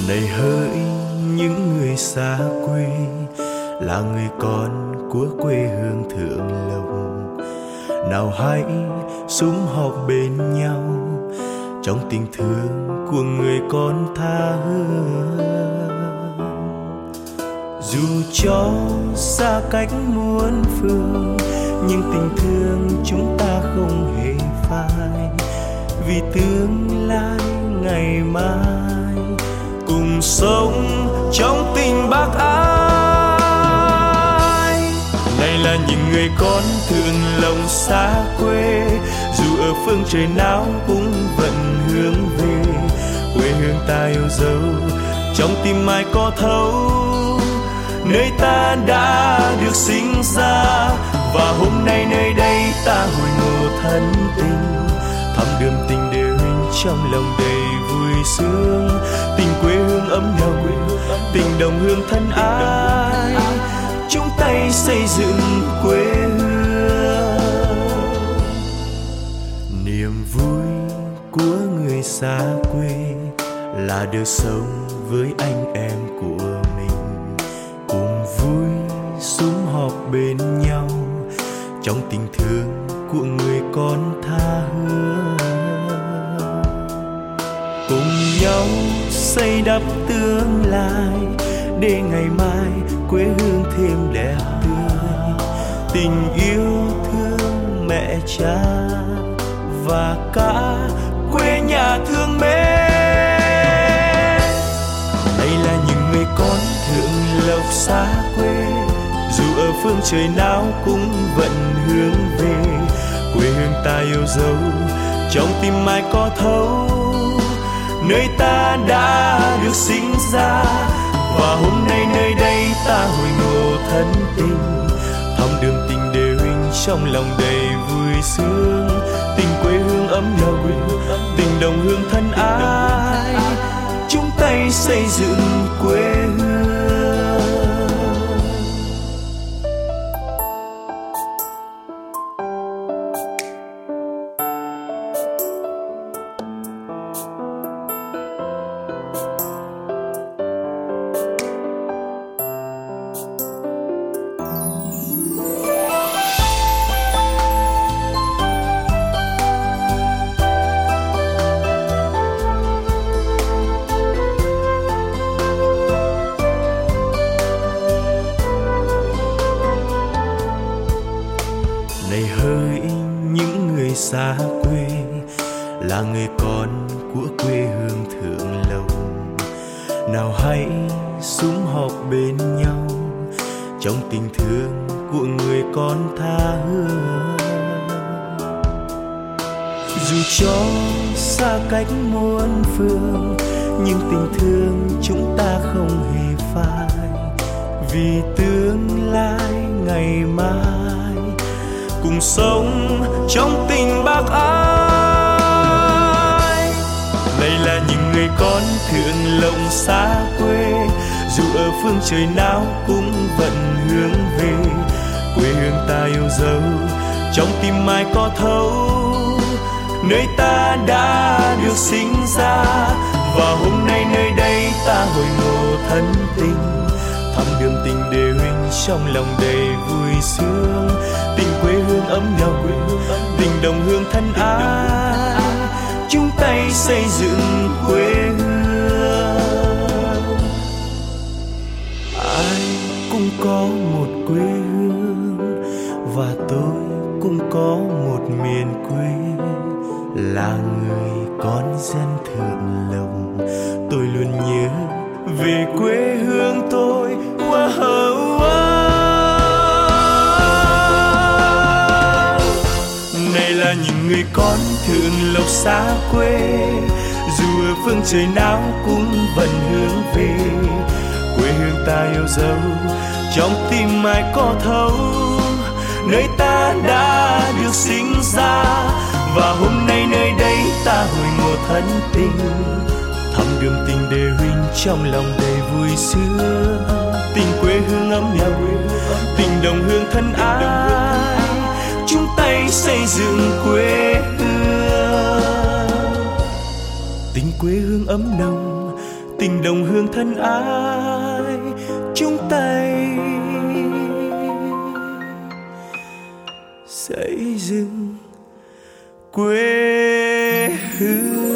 Này hỡi những người xa quê, là người con của quê hương Thượng Lộc, nào hãy sum họp bên nhau trong tình thương của người con tha hương. Dù cho xa cách muôn phương, nhưng tình thương chúng ta không hề phai, vì tương lai ngày mai cùng sống trong tình bác ái. Này là những người con Thượng Lộc xa quê, dù ở phương trời nào cũng vẫn hướng về quê hương ta yêu dấu, trong tim ai có thấu nơi ta đã được sinh ra. Và hôm nay nơi đây ta hồi ngộ thân tình, thăm đường tình đều hình trong lòng đầy vui sướng. Tình quê hương ấm nồng, tình đồng hương thân ái, chung tay xây dựng quê hương. Niềm vui của người xa quê là được sống với anh em của mình, cùng vui sum họp bên nhau trong tình thương của người con tha hương. Cùng nhau xây đắp tương lai để ngày mai quê hương thêm đẹp tươi. Tình yêu thương mẹ cha và cả quê nhà thương mến. Đây là những người con Thượng Lộc xa quê, dù ở phương trời nào cũng vẫn hướng về quê hương ta yêu dấu, trong tim ai có thấu nơi ta đã được sinh ra. Và hôm nay nơi đây ta hồi ngộ thân tình, thăm đường tình đều hình trong lòng đầy vui sướng. Tình quê hương ấm nồng, tình đồng hương thân ái, chung tay xây dựng quê hương. Này hỡi những người xa quê, là người con của quê hương Thượng Lộc, nào hãy sum họp bên nhau trong tình thương của người con tha hương. Dù cho xa cách muôn phương, nhưng tình thương chúng ta không hề phai, vì tương lai ngày mai cùng sống trong tình bác ái. Này là những người con Thượng Lộc xa quê, dù ở phương trời nào cũng vẫn hướng về quê hương ta yêu dấu, trong tim ai có thấu nơi ta đã được sinh ra. Và hôm nay nơi đây ta hồi ngộ thân tình, thăm đường tình đều hình trong lòng đầy vui sướng. Tình quê hương ấm nồng, tình đồng hương thân ái, chung tay xây dựng quê hương. Ai cũng có một quê hương, và tôi cũng có một miền quê. Là người con dân Thượng Lộc, tôi luôn nhớ về quê hương tôi. Này là những người con Thượng Lộc xa quê, dù ở phương trời nào cũng vẫn hướng về quê hương ta yêu dấu, trong tim ai có thấu nơi ta đã được sinh ra. Và hôm nay nơi đây ta hồi ngộ thân tình, thăm đường tình đều hình trong lòng đầy vui sướng. Tình quê hương ấm nồng, tình đồng hương thân ái, chung tay xây dựng quê hương. Tình quê hương ấm nồng, tình tình đồng hương thân ái chung tay xây dựng quê hương.